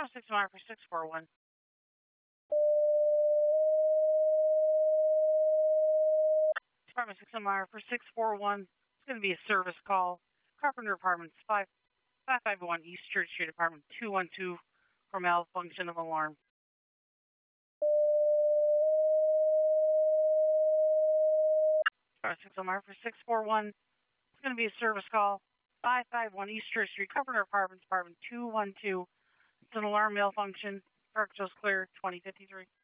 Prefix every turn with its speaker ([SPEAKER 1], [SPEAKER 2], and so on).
[SPEAKER 1] Department 6 Mile for 641. Department 6 Mile for 641. It's going to be a service call. Carpenter Apartments 551 East Church Street, Apartment 212 for malfunction of alarm. Department 6 Mile for 641. It's going to be a service call. 551 East Church Street, Carpenter Apartments, Apartment 212. It's an alarm malfunction. Park just clear, 2053.